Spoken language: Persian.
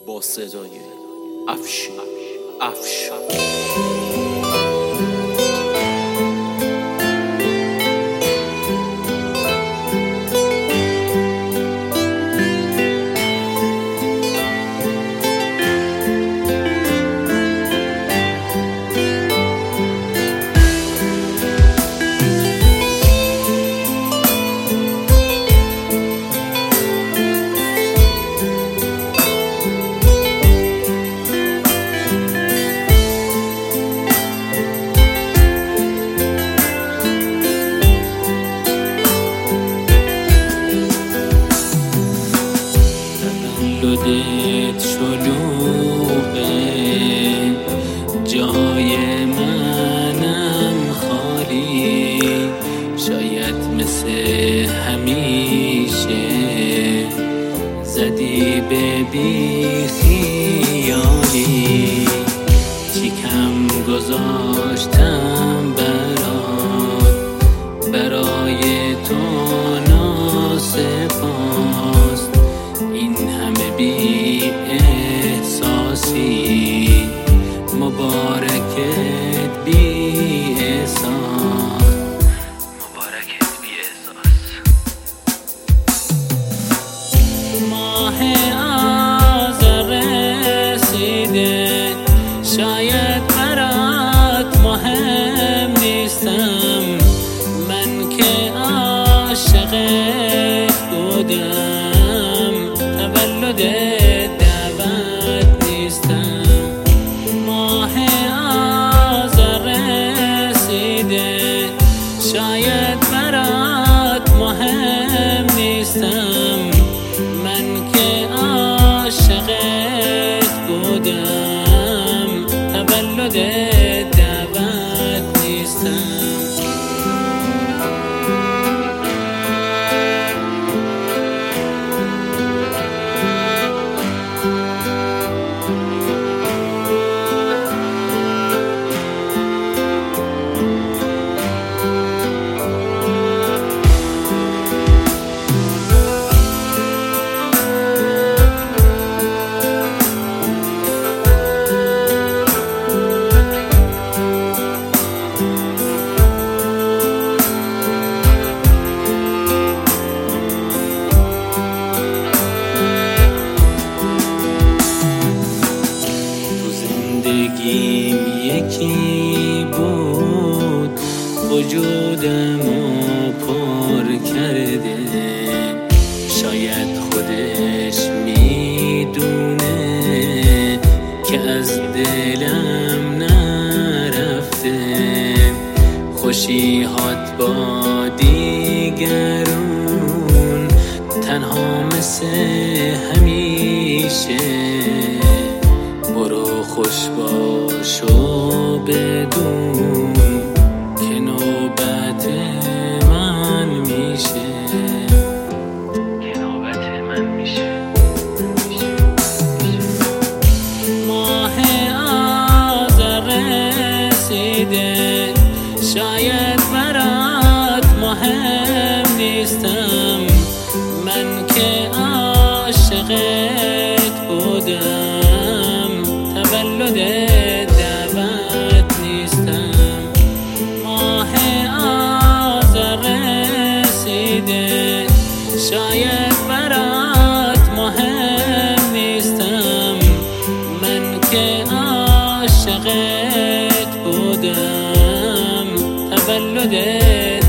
با صدای افشین. تولدت شلوغه، جای منم خالی، شاید مثل همیشه زدی به بی خیالی. چی کم گذاشتم برای تو ناسپاس، این همه بی احساسی، مبارکت بی احساس. ماه آذر رسیده، شاید برات مهم نیستم، من که عاشقت بودم، تولدت دعوت نیستم. ماه آذر رسیده، شاید برات مهم نیستم، من که عاشقت بودم، تولدت دعوت نیستم. زندگیم یکی بود، وجودمو پر کرده، شاید خودش میدونه که از دلم نرفته. خوشی‌هات با دیگرون، تنها مثل همیشه، برو خوش باش و بدون که نوبت من میشه. ماه آذر رسیده، شاید برات مهم نیستم، من که عاشقت بودم، تولدت دعوت نیستم. ماه آذر رسیده، شاید برات مهم نیستم، من که عاشقت بودم، تولدت